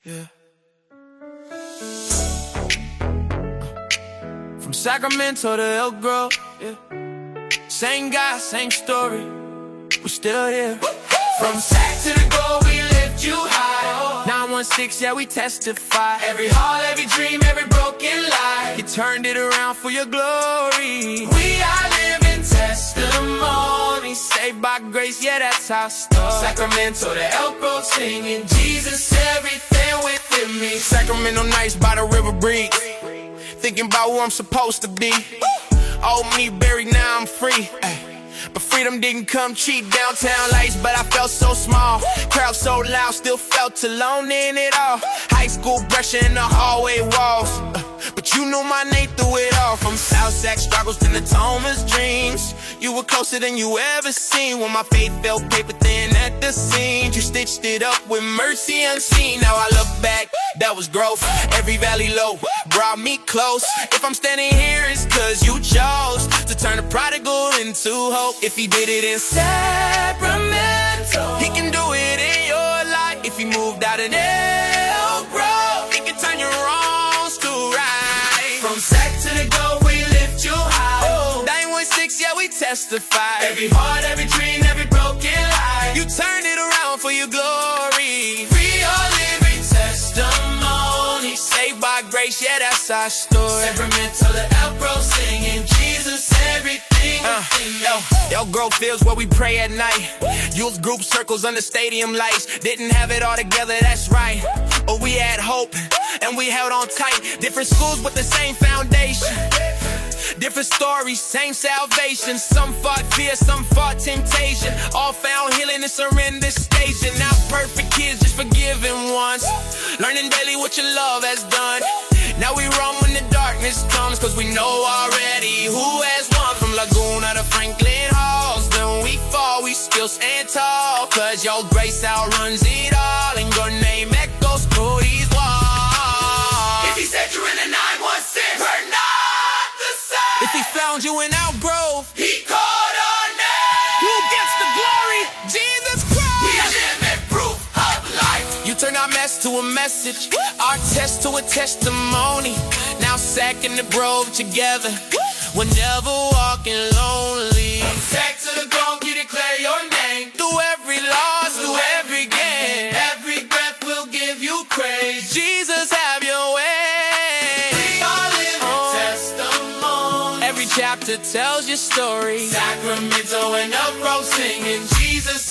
Yeah. From Sacramento to Elk Grove, yeah. Same guy, same story, we're still here. From Sac to the goal, we lift you high. 916, yeah, we testify. Every heart, every dream, every broken life, you turned it around for your glory. We are living testimonies, saved by grace, yeah, that's our story. Sacramento to Elk Grove, singing Jesus, everything within me. Sacramento nights by the river breeze, thinking about who I'm supposed to be. Old me buried, now I'm free. But freedom didn't come cheap. Downtown lights, but I felt so small. Crowd so loud, still felt alone in it all. High school pressure in the hallway walls, but you knew my name through it all. From South Sac struggles to Natoma's dreams, you were closer than you ever seen. When my faith felt paper thin at the seams, you stitched it up with mercy unseen. Now I look back, that was growth. Every valley low brought me close. If I'm standing here, it's cause you chose to turn a prodigal into hope. If he did it in Sacramento, he can do it in your life. If he moved out in Elk Grove, he can turn your wrongs to right. From Sac to the goal, we lift you high. 916, yeah, we testify. Every heart, every dream, every broken life, you turned it around for your glory. We are living testimony, saved by grace, yeah, that's our story. Sacramento to Elk Grove, singing Jesus, everything. Elk Grove fields where we pray at night. Youth group circles under stadium lights. Didn't have it all together, that's right. But we had hope, and we held on tight. Different schools with the same foundation, different stories, same salvation. Some fought fear, some fought temptation. All found healing in surrender station. Not perfect kids, just forgiven ones, learning daily what your love has done. Now we run when the darkness comes, cause we know already who has won. From Laguna to Franklin Halls, when we fall, we still stand tall. Cause your grace outruns it all, and your name echoes through these walls. If he said you're in the 916, we're not the same. If he found you in Elk Grove, he called our name. Who gets the glory? Jesus Christ. We are living proof of life. You turn our mess to a message, our test to a testimony. Now Sac and the Grove together, we're never walking lonely. From Sac to the Grove, you declare your name. Through every loss, through every gain, every breath will give you praise. Jesus, have your way. We are living testimony. Every chapter tells your story. Sacramento and Elk Grove, singing Jesus.